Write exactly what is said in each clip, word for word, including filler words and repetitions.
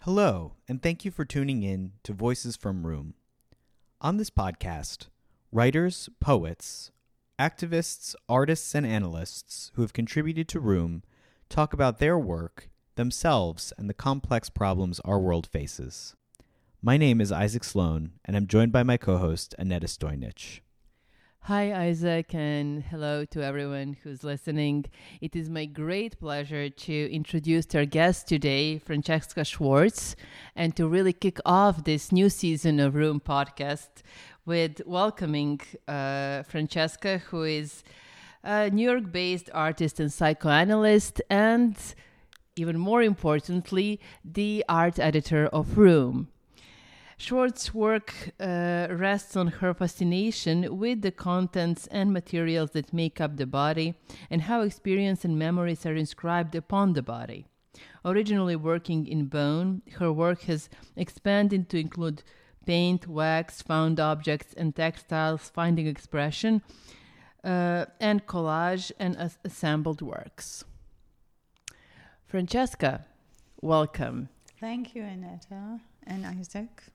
Hello, and thank you for tuning in to Voices from Room. On this podcast, writers, poets, activists, artists, and analysts who have contributed to Room talk about their work, themselves, and the complex problems our world faces. My name is Isaac Sloan, and I'm joined by my co-host, Aneta Stojnic. Hi, Isaac, and hello to everyone who's listening. It is my great pleasure to introduce our guest today, Francesca Schwartz, and to really kick off this new season of Room podcast with welcoming uh, Francesca, who is a New York-based artist and psychoanalyst, and even more importantly, the art editor of Room. Schwartz's work uh, rests on her fascination with the contents and materials that make up the body and how experience and memories are inscribed upon the body. Originally working in bone, her work has expanded to include paint, wax, found objects, and textiles finding expression, uh, and collage and as- assembled works. Francesca, welcome. Thank you, Aneta and Isaac.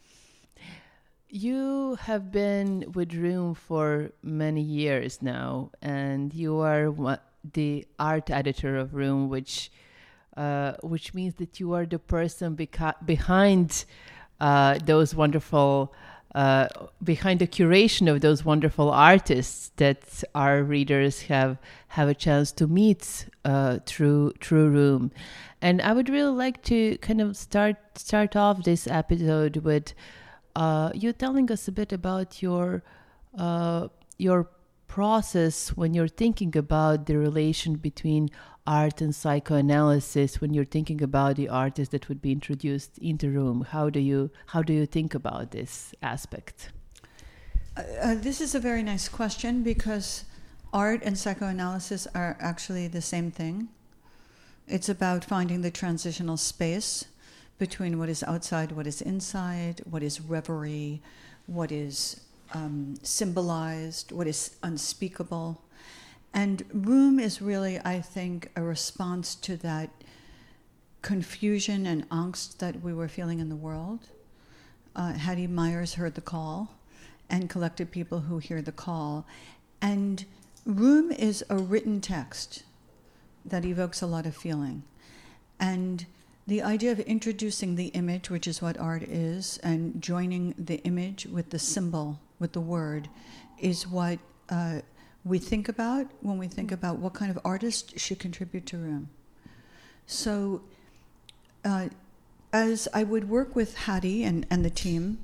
You have been with Room for many years now, and you are wa- the art editor of Room, which uh, which means that you are the person beca- behind uh, those wonderful, uh, behind the curation of those wonderful artists that our readers have have a chance to meet uh, through through Room. And I would really like to kind of start start off this episode with Uh, you telling us a bit about your uh, your process when you're thinking about the relation between art and psychoanalysis. When you're thinking about the artists that would be introduced into Room, how do you how do you think about this aspect? Uh, uh, this is a very nice question because art and psychoanalysis are actually the same thing. It's about finding the transitional space between what is outside, what is inside, what is reverie, what is um, symbolized, what is unspeakable. And Room is really, I think, a response to that confusion and angst that we were feeling in the world. Uh, Hattie Myers heard the call and collected people who hear the call. And Room is a written text that evokes a lot of feeling. And the idea of introducing the image, which is what art is, and joining the image with the symbol, with the word, is what uh, we think about when we think about what kind of artist should contribute to Room. So uh, as I would work with Hattie and, and the team,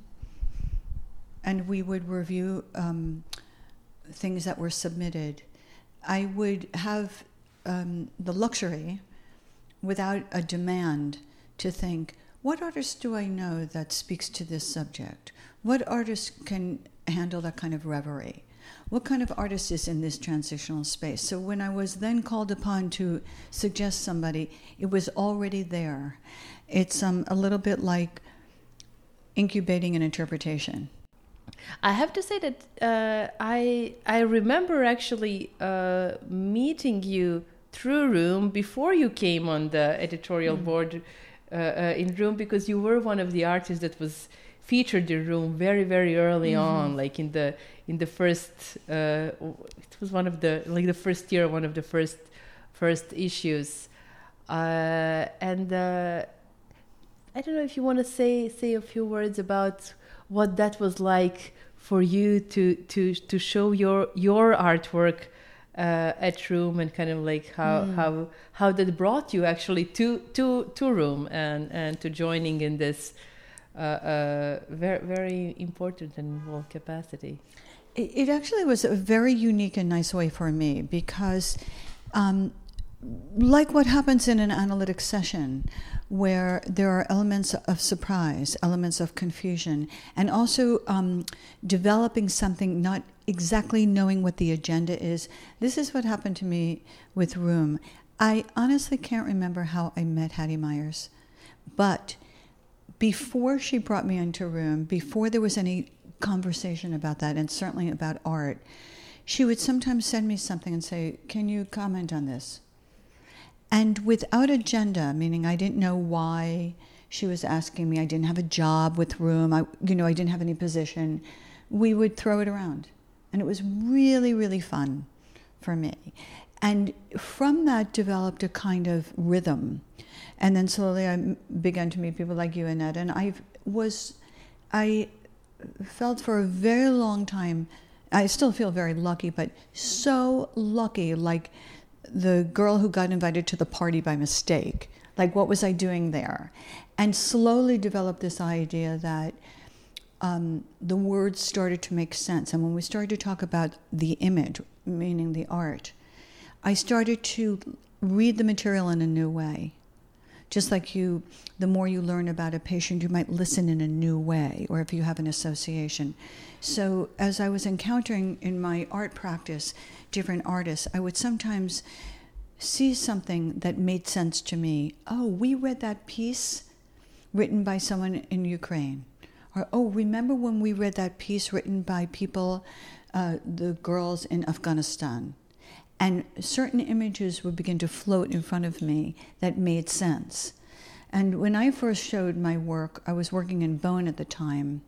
and we would review um, things that were submitted, I would have um, the luxury, without a demand, to think, what artist do I know that speaks to this subject? What artist can handle that kind of reverie? What kind of artist is in this transitional space? So when I was then called upon to suggest somebody, it was already there. It's um, a little bit like incubating an interpretation. I have to say that uh, I I remember actually uh, meeting you through Room before you came on the editorial mm. board uh, uh, in Room, because you were one of the artists that was featured in Room very very early mm-hmm. on, like in the in the first uh, it was one of the like the first year, one of the first first issues, uh, and uh, I don't know if you want to say say a few words about what that was like for you to to to show your your artwork Uh, at Room, and kind of like how mm. how how that brought you actually to to to Room and and to joining in this uh, uh, very very important and involved capacity. It, it actually was a very unique and nice way for me because, um, like what happens in an analytic session, where there are elements of surprise, elements of confusion, and also um, developing something, not exactly knowing what the agenda is. This is what happened to me with Room. I honestly can't remember how I met Hattie Myers, but before she brought me into Room, before there was any conversation about that, and certainly about art, she would sometimes send me something and say, can you comment on this? And without agenda, meaning I didn't know why she was asking me, I didn't have a job with Room, I, you know, I didn't have any position, we would throw it around. And it was really, really fun for me. And from that developed a kind of rhythm. And then slowly I began to meet people like you, Annette, and I was, I felt for a very long time, I still feel very lucky, but so lucky, like the girl who got invited to the party by mistake. Like, what was I doing there? And slowly developed this idea that um, the words started to make sense. And when we started to talk about the image, meaning the art, I started to read the material in a new way. Just like you, the more you learn about a patient, you might listen in a new way, or if you have an association. So as I was encountering in my art practice different artists, I would sometimes see something that made sense to me. Oh, we read that piece written by someone in Ukraine. Or, oh, remember when we read that piece written by people, uh, the girls in Afghanistan? And certain images would begin to float in front of me that made sense. And when I first showed my work, I was working in Bonn at the time.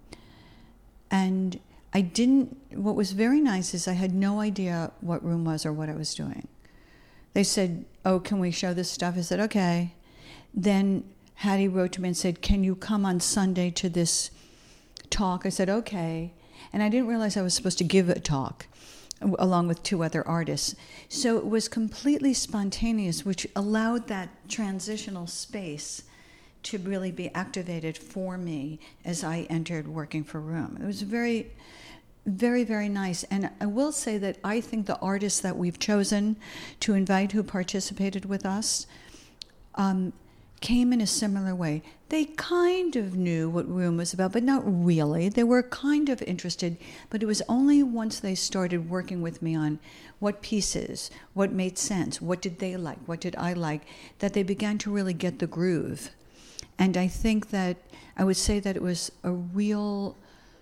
And I didn't, what was very nice is I had no idea what Room was or what I was doing. They said, oh, can we show this stuff? I said, okay. Then Hattie wrote to me and said, can you come on Sunday to this talk? I said, okay. And I didn't realize I was supposed to give a talk along with two other artists. So it was completely spontaneous, which allowed that transitional space to really be activated for me as I entered working for Room. It was very, very, very nice. And I will say that I think the artists that we've chosen to invite who participated with us um, came in a similar way. They kind of knew what Room was about, but not really. They were kind of interested, but it was only once they started working with me on what pieces, what made sense, what did they like, what did I like, that they began to really get the groove. And I think that I would say that it was a real,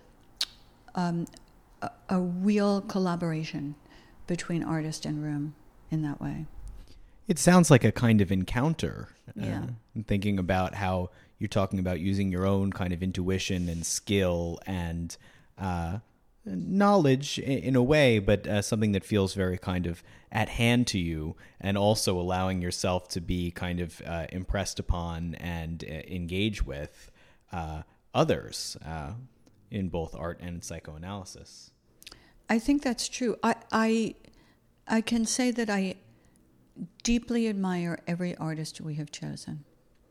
um, a, a real collaboration between artist and Room in that way. It sounds like a kind of encounter. Yeah. Uh, I'm thinking about how you're talking about using your own kind of intuition and skill and uh, knowledge in, in a way, but uh, something that feels very kind of at hand to you, and also allowing yourself to be kind of uh, impressed upon and uh, engage with uh, others uh, in both art and psychoanalysis. I think that's true. I, I, I can say that I deeply admire every artist we have chosen.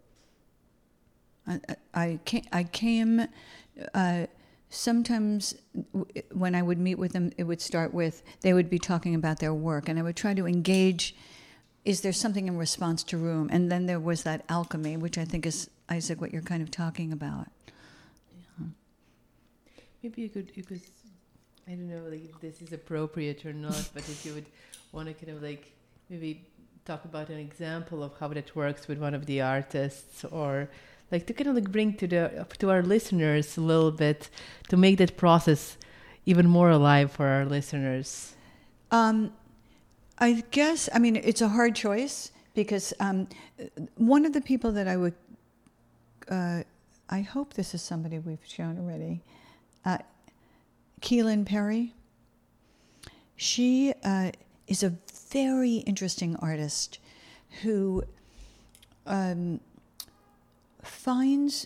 I, I came, I came uh, sometimes when I would meet with them, it would start with, they would be talking about their work, and I would try to engage, is there something in response to Room? And then there was that alchemy, which I think is, Isaac, what you're kind of talking about. Yeah. Maybe you could, you could, I don't know, like if this is appropriate or not, but if you would want to kind of like maybe talk about an example of how that works with one of the artists, or like to kind of like bring to the to our listeners a little bit, to make that process even more alive for our listeners. Um, I guess, I mean, it's a hard choice because um, one of the people that I would, uh, I hope this is somebody we've shown already, uh, Keelan Perry. She uh, is a very interesting artist who um, finds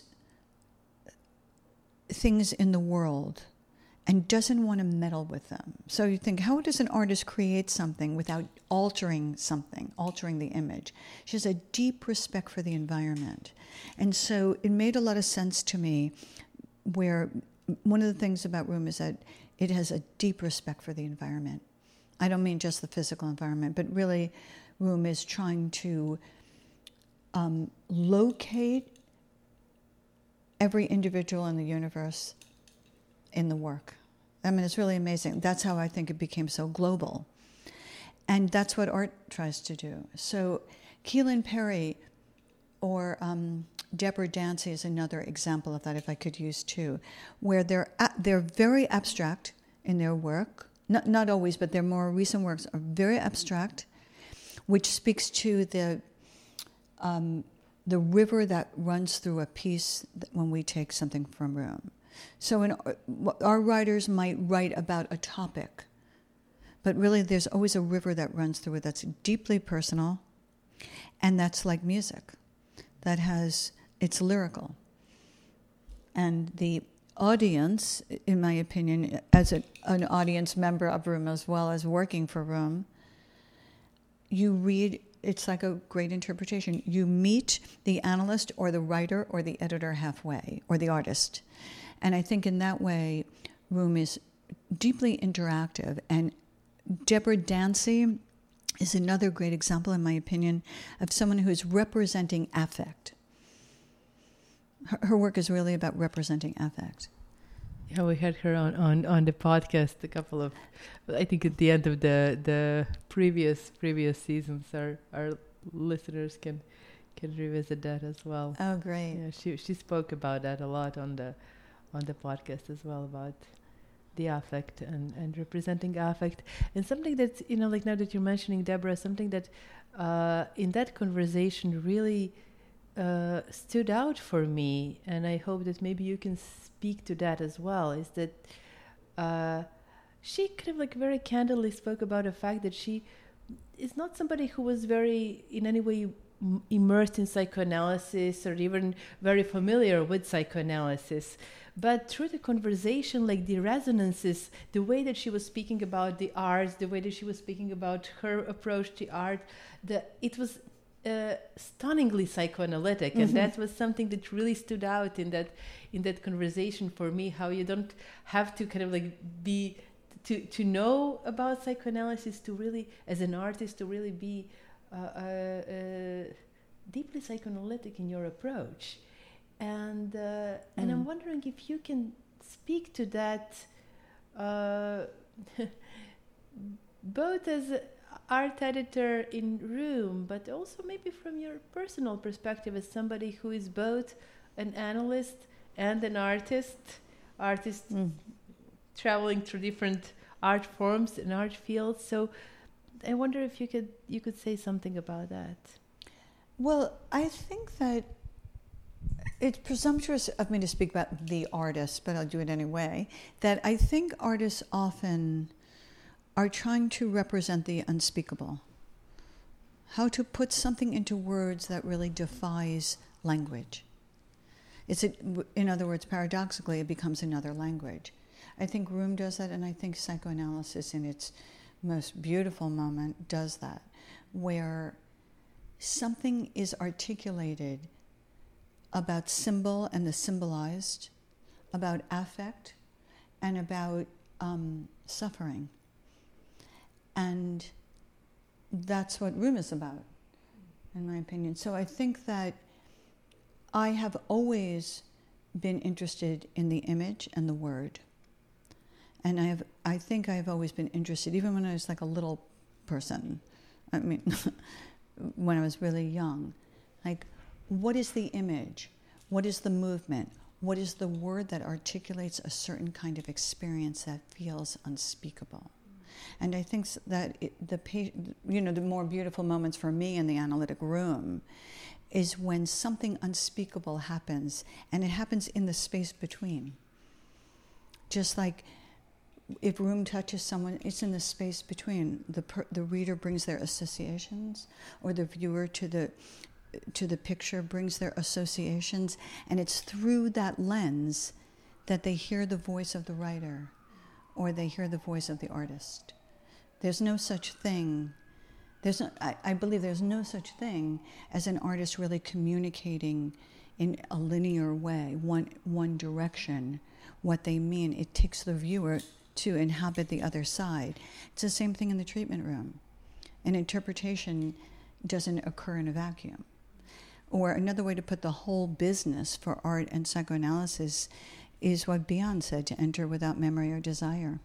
things in the world and doesn't want to meddle with them. So you think, how does an artist create something without altering something, altering the image? She has a deep respect for the environment. And so it made a lot of sense to me, where one of the things about Room is that it has a deep respect for the environment. I don't mean just the physical environment, but really Room is trying to um, locate every individual in the universe in the work. I mean, it's really amazing. That's how I think it became so global. And that's what art tries to do. So Keelan Perry or um, Deborah Dancy is another example of that, if I could use two, where they're, they're very abstract in their work. Not, not always, but their more recent works are very abstract, which speaks to the um, the river that runs through a piece when we take something from room. So in, our writers might write about a topic, but really there's always a river that runs through it that's deeply personal, and that's like music, that has, it's lyrical. And the audience, in my opinion, as a, an audience member of Room as well as working for Room, you read, it's like a great interpretation. You meet the analyst or the writer or the editor halfway, or the artist. And I think in that way, Room is deeply interactive. And Deborah Dancy is another great example, in my opinion, of someone who is representing affect. Her, her work is really about representing affect. Yeah, we had her on, on, on the podcast a couple of, I think at the end of the the previous previous seasons, our our listeners can can revisit that as well. Oh, great! Yeah, she she spoke about that a lot on the on the podcast as well, about the affect and, and representing affect. And something that's, you know, like now that you're mentioning Deborah, something that uh, in that conversation really uh, stood out for me, and I hope that maybe you can speak to that as well, is that uh, she kind of like very candidly spoke about the fact that she is not somebody who was very in any way m- immersed in psychoanalysis or even very familiar with psychoanalysis. But through the conversation, like the resonances, the way that she was speaking about the arts, the way that she was speaking about her approach to art, the, it was uh, stunningly psychoanalytic. Mm-hmm. And that was something that really stood out in that in that conversation for me, how you don't have to kind of like be, to, to know about psychoanalysis, to really, as an artist, to really be uh, uh, uh, deeply psychoanalytic in your approach. And uh, mm. and I'm wondering if you can speak to that, uh, both as an art editor in Room, but also maybe from your personal perspective as somebody who is both an analyst and an artist, artist mm. traveling through different art forms and art fields. So I wonder if you could you could say something about that. Well, I think that it's presumptuous of me to speak about the artist, but I'll do it anyway, that I think artists often are trying to represent the unspeakable. How to put something into words that really defies language. It's a, in other words, paradoxically, it becomes another language. I think Room does that, and I think psychoanalysis in its most beautiful moment does that, where something is articulated about symbol and the symbolized, about affect, and about um, suffering. And that's what Room is about, in my opinion. So I think that I have always been interested in the image and the word. And I have, I think I have always been interested, even when I was like a little person. I mean, when I was really young. Like, what is the image? What is the movement? What is the word that articulates a certain kind of experience that feels unspeakable? And I think that it, the you know the more beautiful moments for me in the analytic room is when something unspeakable happens, and it happens in the space between. Just like if Room touches someone, it's in the space between. The per, the reader brings their associations, or the viewer to the to the picture brings their associations, and it's through that lens that they hear the voice of the writer, or they hear the voice of the artist. There's no such thing, there's no, I, I believe there's no such thing as an artist really communicating in a linear way, one one direction, what they mean. It takes the viewer to inhabit the other side. It's the same thing in the treatment room. An interpretation doesn't occur in a vacuum. Or another way to put the whole business for art and psychoanalysis is what Bion said, to enter without memory or desire.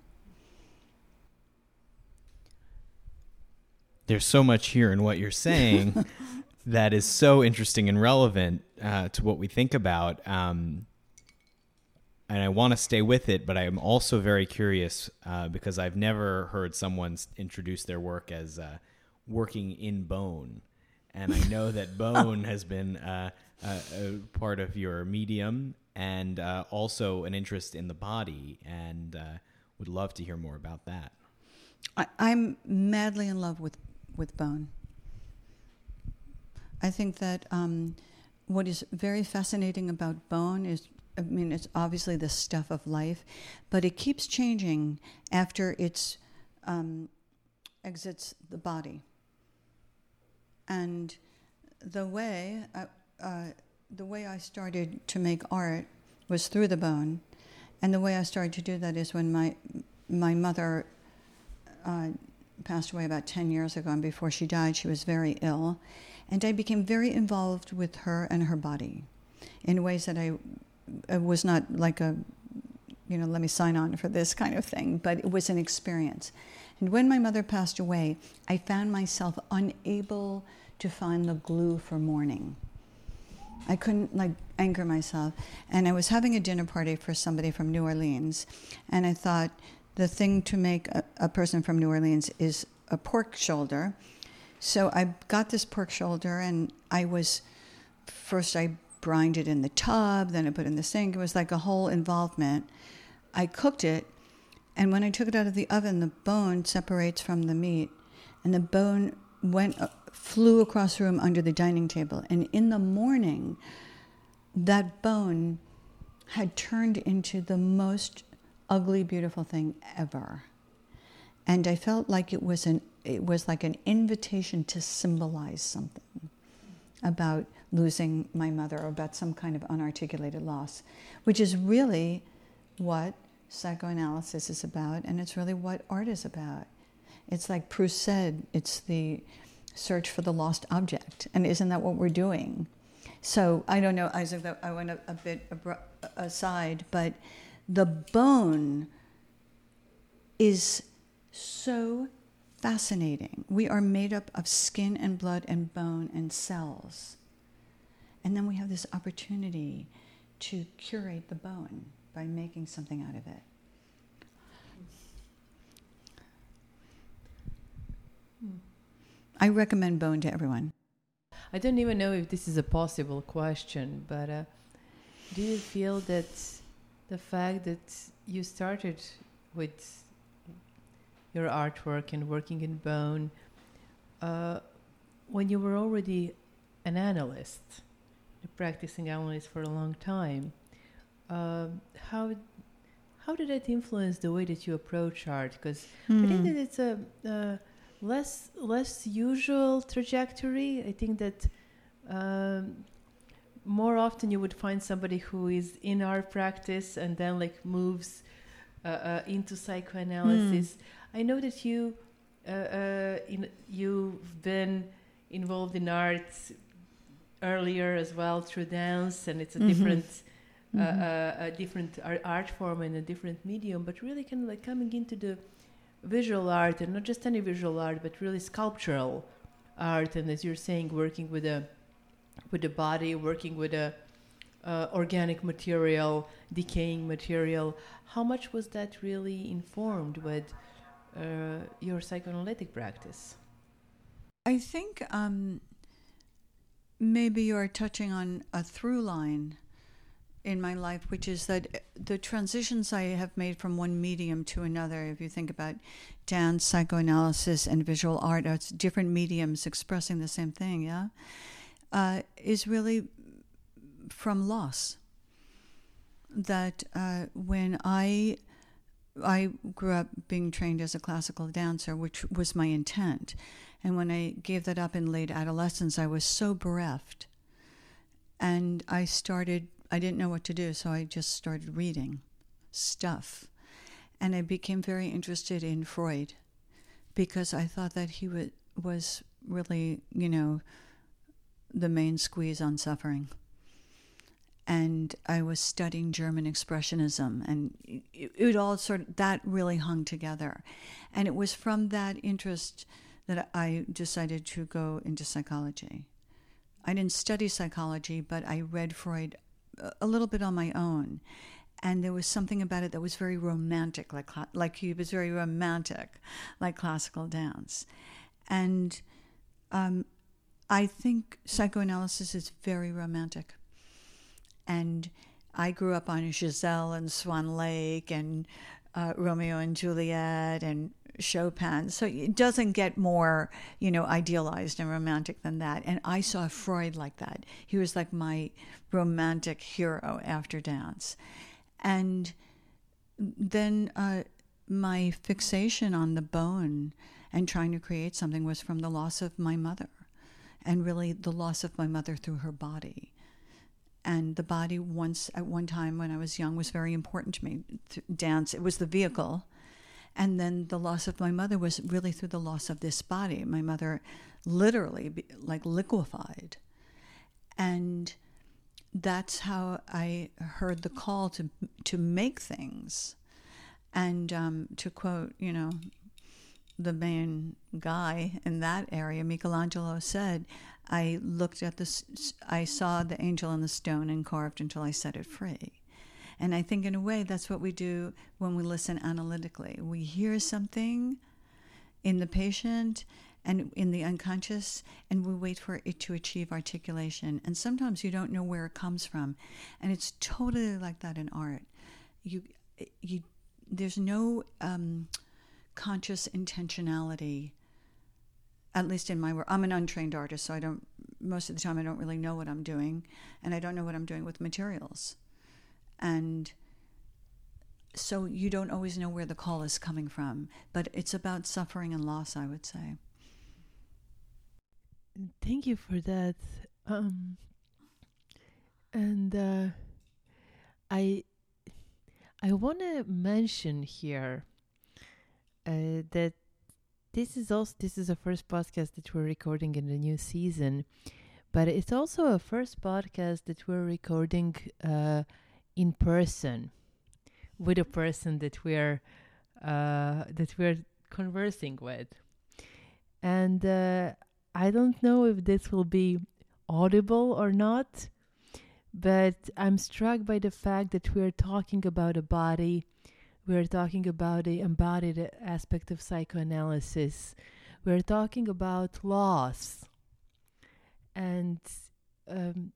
There's so much here in what you're saying that is so interesting and relevant uh, to what we think about. Um, and I want to stay with it, but I am also very curious uh, because I've never heard someone introduce their work as uh, working in bone. and I know that bone has been uh, a, a part of your medium, and uh, also an interest in the body, and uh, would love to hear more about that. I, I'm madly in love with, with bone. I think that um, what is very fascinating about bone is, I mean, it's obviously the stuff of life, but it keeps changing after it's um, exits the body. And the way uh, uh, the way I started to make art was through the bone, and the way I started to do that is when my my mother uh, passed away about ten years ago, and before she died, she was very ill, and I became very involved with her and her body in ways that I, I was not like a, you know, let me sign on for this kind of thing, but it was an experience. And when my mother passed away, I found myself unable to find the glue for mourning. I couldn't like anchor myself. And I was having a dinner party for somebody from New Orleans, and I thought the thing to make a, a person from New Orleans is a pork shoulder. So I got this pork shoulder, and I was, first I brined it in the tub, then I put it in the sink. It was like a whole involvement. I cooked it, and when I took it out of the oven, the bone separates from the meat, and the bone went, uh, flew across the room under the dining table. And in the morning, that bone had turned into the most ugly, beautiful thing ever. And I felt like it was an it was like an invitation to symbolize something about losing my mother, or about some kind of unarticulated loss, which is really what psychoanalysis is about, and it's really what art is about. It's like Proust said, it's the search for the lost object, and isn't that what we're doing? So I don't know, Isaac, I went a, a bit abru- aside, but the bone is so fascinating. We are made up of skin and blood and bone and cells. And then we have this opportunity to curate the bone by making something out of it. I recommend bone to everyone. I don't even know if this is a possible question, but uh, do you feel that the fact that you started with your artwork and working in bone, uh, when you were already an analyst, a practicing analyst for a long time, uh, how how did that influence the way that you approach art? Because mm. I think that it's a uh, less less usual trajectory. I think that um, more often you would find somebody who is in art practice and then like moves uh, uh, into psychoanalysis. Mm. I know that you uh, uh, in, you've been involved in art earlier as well through dance, and it's a mm-hmm. different uh, mm-hmm. uh, a different art form and a different medium, but really kind of like coming into the visual art, and not just any visual art, but really sculptural art, and as you're saying, working with a with the body, working with a uh, organic material, decaying material. How much was that really informed with uh, your psychoanalytic practice? I think um, maybe you're touching on a through line in my life, which is that the transitions I have made from one medium to another, if you think about dance, psychoanalysis, and visual art, it's different mediums expressing the same thing, yeah, uh, is really from loss. That uh, when I I grew up being trained as a classical dancer, which was my intent, and when I gave that up in late adolescence, I was so bereft, and I started. I didn't know what to do, so I just started reading stuff. And I became very interested in Freud because I thought that he w- was really, you know, the main squeeze on suffering. And I was studying German Expressionism, and it, it all sort of, that really hung together. And it was from that interest that I decided to go into psychology. I didn't study psychology, but I read Freud a little bit on my own, and there was something about it that was very romantic, like like he was very romantic, like classical dance. And um, I think psychoanalysis is very romantic. And I grew up on Giselle and Swan Lake and uh, Romeo and Juliet and Chopin. So it doesn't get more, you know, idealized and romantic than that. And I saw Freud like that. He was like my romantic hero after dance. And then uh, my fixation on the bone and trying to create something was from the loss of my mother, and really the loss of my mother through her body. And the body once, at one time when I was young, was very important to me. Dance, it was the vehicle. And then the loss of my mother was really through the loss of this body. My mother literally, like, liquefied. And that's how I heard the call to to make things. And um, to quote, you know, the main guy in that area, Michelangelo, said, I looked at this, I saw the angel in the stone and carved until I set it free. And I think in a way that's what we do when we listen analytically. We hear something in the patient and in the unconscious, and we wait for it to achieve articulation. And sometimes you don't know where it comes from. And it's totally like that in art. You, you, there's no um, conscious intentionality, at least in my work. I'm an untrained artist, so I don't, most of the time I don't really know what I'm doing, and I don't know what I'm doing with materials. And so you don't always know where the call is coming from, but it's about suffering and loss, I would say. Thank you for that. Um, and uh, I I want to mention here uh, that this is also this is the first podcast that we're recording in the new season, but it's also a first podcast that we're recording uh, in person with a person that we're uh, that we're conversing with, and uh, I don't know if this will be audible or not, but I'm struck by the fact that we're talking about a body. We're talking about the embodied aspect of psychoanalysis. We're talking about loss. And um,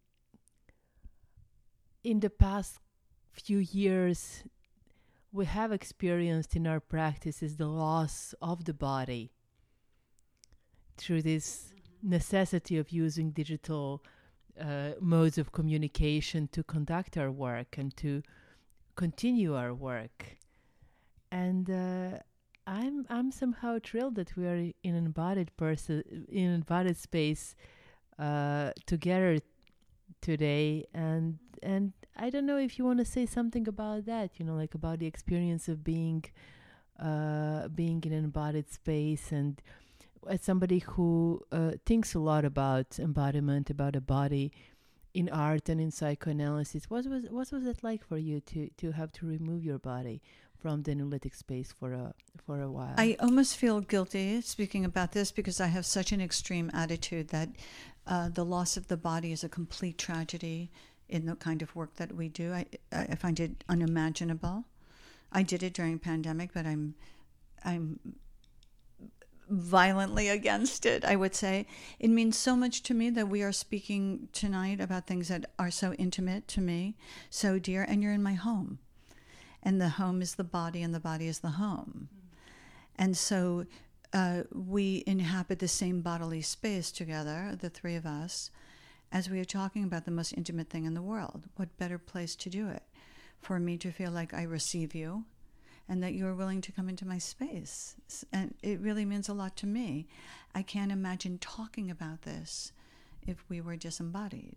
in the past few years, we have experienced in our practices the loss of the body through this necessity of using digital uh, modes of communication to conduct our work and to continue our work. And uh, I'm I'm somehow thrilled that we are in an embodied person, in an embodied space uh, together today. And and I don't know if you want to say something about that. You know, like about the experience of being uh, being in an embodied space. And as somebody who uh, thinks a lot about embodiment, about a body in art and in psychoanalysis, what was what was it like for you to to have to remove your body from the analytic space for a for a while? I almost feel guilty speaking about this because I have such an extreme attitude that uh, the loss of the body is a complete tragedy in the kind of work that we do. I I find it unimaginable. I did it during pandemic, but I'm I'm violently against it, I would say. It means so much to me that we are speaking tonight about things that are so intimate to me, so dear, and you're in my home. And the home is the body, and the body is the home. Mm. And so uh, we inhabit the same bodily space together, the three of us, as we are talking about the most intimate thing in the world. What better place to do it? For me to feel like I receive you, and that you are willing to come into my space. And it really means a lot to me. I can't imagine talking about this if we were disembodied.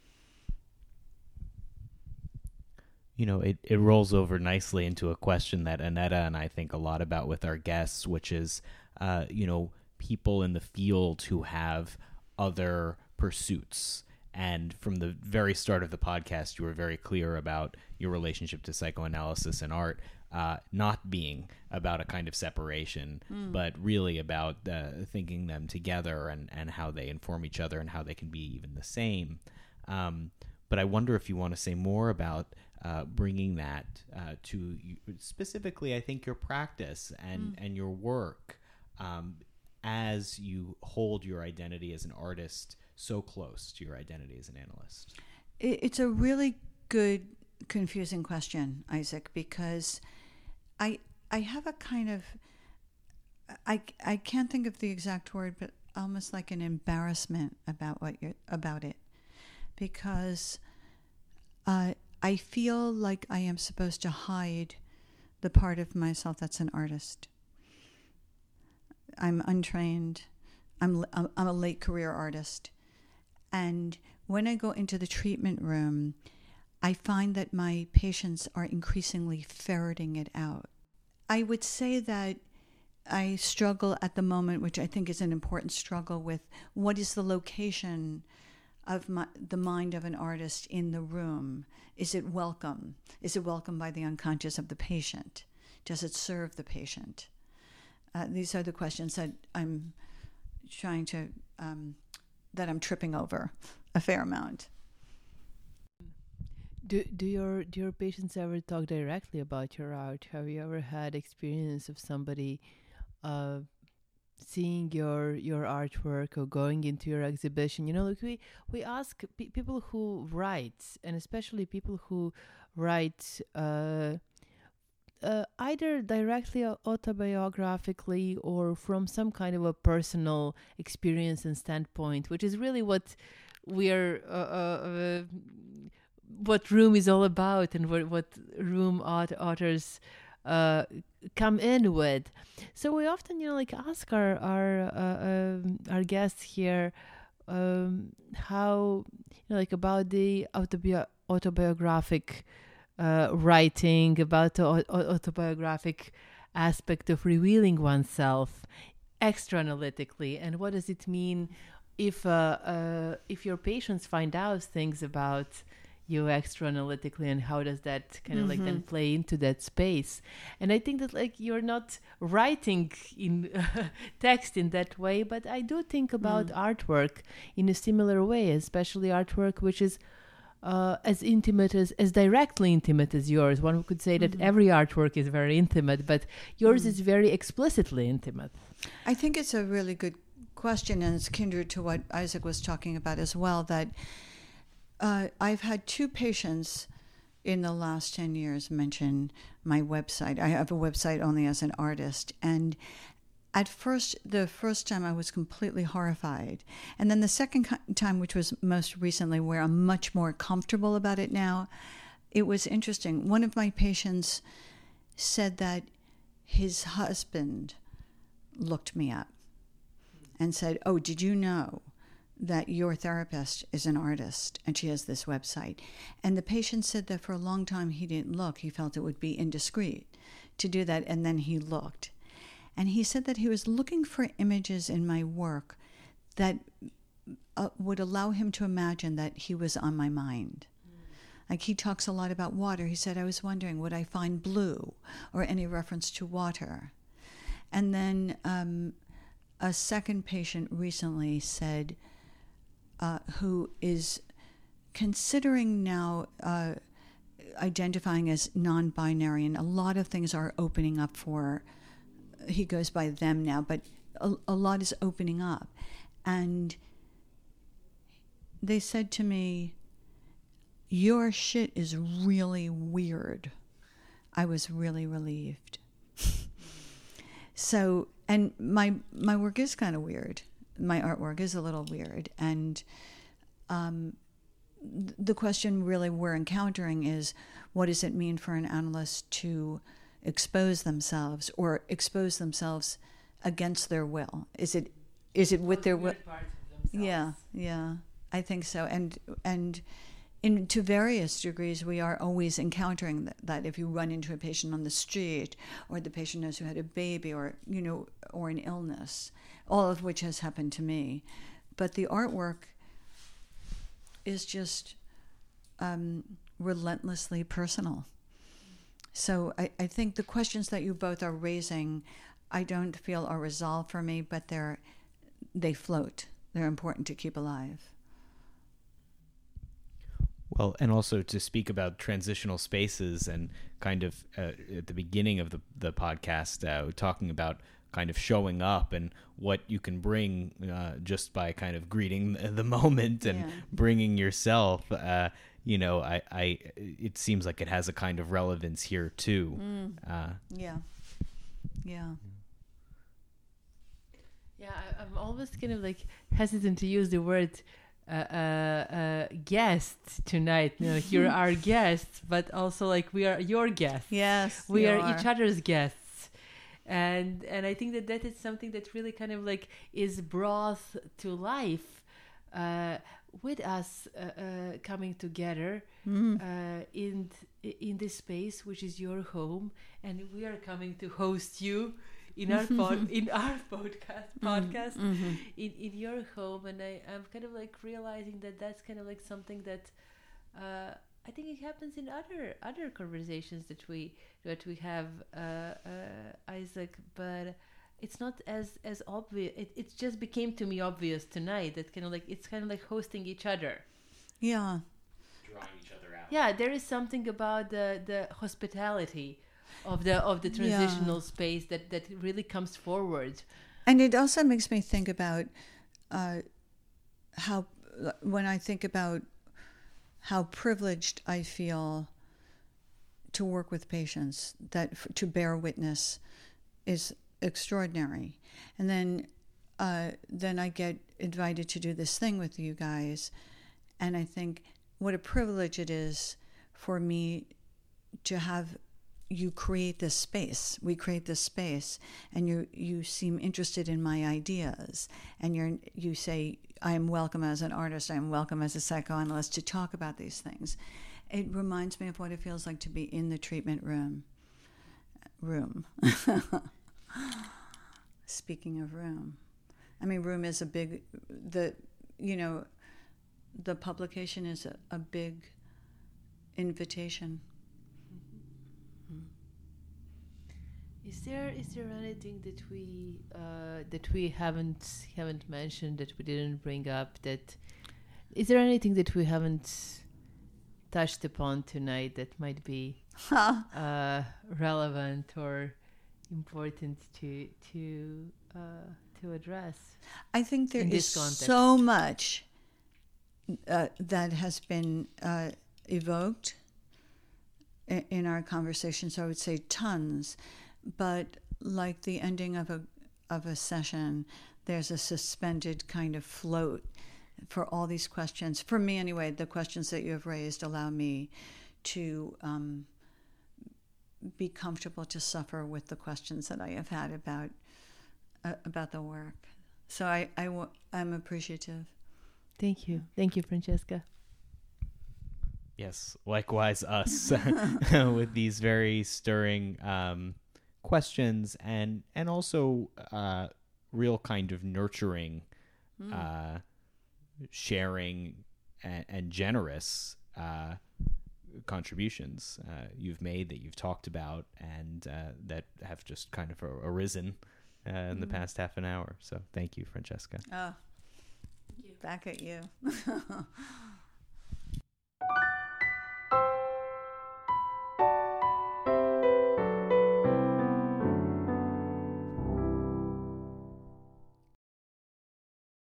You know, it, it rolls over nicely into a question that Annetta and I think a lot about with our guests, which is, uh, you know, people in the field who have other pursuits. And from the very start of the podcast, you were very clear about your relationship to psychoanalysis and art. Uh, not being about a kind of separation, mm. but really about uh, thinking them together and, and how they inform each other and how they can be even the same. Um, but I wonder if you want to say more about uh, bringing that uh, to you, specifically, I think, your practice and, mm. and your work. Um, as you hold your identity as an artist so close to your identity as an analyst? It's a really good, confusing question, Isaac, because I I have a kind of, I, I can't think of the exact word, but almost like an embarrassment about what you're, about it, because uh, I feel like I am supposed to hide the part of myself that's an artist. I'm untrained. I'm I'm a late career artist, and when I go into the treatment room, I find that my patients are increasingly ferreting it out. I would say that I struggle at the moment, which I think is an important struggle, with what is the location of my, the mind of an artist in the room. Is it welcome? Is it welcome by the unconscious of the patient? Does it serve the patient? Uh, these are the questions that I'm trying to, um, that I'm tripping over a fair amount. Do do your do your patients ever talk directly about your art? Have you ever had experience of somebody uh, seeing your your artwork or going into your exhibition? You know, like we we ask pe- people who write, and especially people who write uh, uh, either directly autobiographically or from some kind of a personal experience and standpoint, which is really what we are. Uh, uh, uh, what Room is all about, and what what Room art authors uh, come in with. So we often, you know, like ask our our uh, um, our guests here um, how, you know, like about the autobi- autobiographic uh, writing, about the au- autobiographic aspect of revealing oneself extra analytically, and what does it mean if uh, uh, if your patients find out things about you extra analytically, and how does that kind of mm-hmm. like then play into that space? And I think that like you're not writing in uh, text in that way, but I do think about mm. artwork in a similar way, especially artwork which is uh, as intimate as, as directly intimate as yours. One could say that mm-hmm. every artwork is very intimate, but yours mm. is very explicitly intimate. I think it's a really good question, and it's kindred to what Isaac was talking about as well, that Uh, I've had two patients in the last ten years mention my website. I have a website only as an artist. And at first, the first time I was completely horrified. And then the second time, which was most recently, where I'm much more comfortable about it now, it was interesting. One of my patients said that his husband looked me up and said, "Oh, did you know that your therapist is an artist and she has this website?" And the patient said that for a long time he didn't look. He felt it would be indiscreet to do that, and then he looked. And he said that he was looking for images in my work that uh, would allow him to imagine that he was on my mind. Mm. Like, he talks a lot about water. He said, "I was wondering, would I find blue or any reference to water?" And then um, a second patient recently said, Uh, who is considering now uh, identifying as non-binary, and a lot of things are opening up for, he goes by them now, but a, a lot is opening up. And they said to me, "Your shit is really weird." I was really relieved. So, and my my work is kind of weird. My artwork is a little weird. And um, th- the question really we're encountering is, what does it mean for an analyst to expose themselves, or expose themselves against their will? Is it is it with their will? Yeah, yeah, I think so. And and in to various degrees, we are always encountering that, that if you run into a patient on the street, or the patient knows who had a baby, or, you know, or an illness, all of which has happened to me. But the artwork is just um, relentlessly personal. So I, I think the questions that you both are raising, I don't feel are resolved for me, but they're they float. They're important to keep alive. Well, and also to speak about transitional spaces and kind of uh, at the beginning of the, the podcast, uh, talking about kind of showing up and what you can bring uh, just by kind of greeting the moment and Yeah. bringing yourself. Uh, you know, I, I, it seems like it has a kind of relevance here too. Mm. Uh, Yeah. Yeah. Yeah, I, I'm always kind of like hesitant to use the word uh, uh, uh, guest tonight. You know, like you're our guests, but also like we are your guests. Yes. We you are, each other's guests, and and I think that that is something that really kind of like is brought to life uh, with us uh, uh, coming together Mm. uh, in in this space, which is your home, and we are coming to host you in our pod, in our podcast podcast Mm-hmm. in, in your home. And I, I'm kind of like realizing that that's kind of like something that uh, I think it happens in other other conversations that we that we have, uh, uh, Isaac, but it's not as as obvious. It, it just became to me obvious tonight that kind of like it's kind of like hosting each other. Yeah. drawing each other out. Yeah, there is something about the the hospitality of the of the transitional Yeah. space that that really comes forward. And it also makes me think about uh, how, when I think about how privileged I feel to work with patients, that f- to bear witness is extraordinary. And then, uh, then I get invited to do this thing with you guys, and I think what a privilege it is for me to have you create this space. We create this space, and you you seem interested in my ideas, and you you say I am welcome as an artist, I am welcome as a psychoanalyst to talk about these things. It reminds me of what it feels like to be in the treatment room. Room. Speaking of room, I mean, room is a big. The you know, the publication is a, a big invitation. Is there is there anything that we uh, that we haven't haven't mentioned, that we didn't bring up? That is there anything that we haven't touched upon tonight that might be uh, relevant or important to to uh, to address? I think there In is this context. so much uh, that has been uh, evoked in, in our conversations. I would say tons, but like the ending of a of a session, there's a suspended kind of float for all these questions. For me, anyway, the questions that you have raised allow me to um, be comfortable to suffer with the questions that I have had about uh, about the work. So I, I w- I'm appreciative. Thank you, thank you, Francesca. Yes, likewise us with these very stirring um, questions and and also uh, real kind of nurturing, Mm. uh, sharing, and, and generous uh, contributions uh, you've made, that you've talked about, and uh, that have just kind of arisen uh, in the Mm. past half an hour. So thank you, Francesca. Oh, back at you.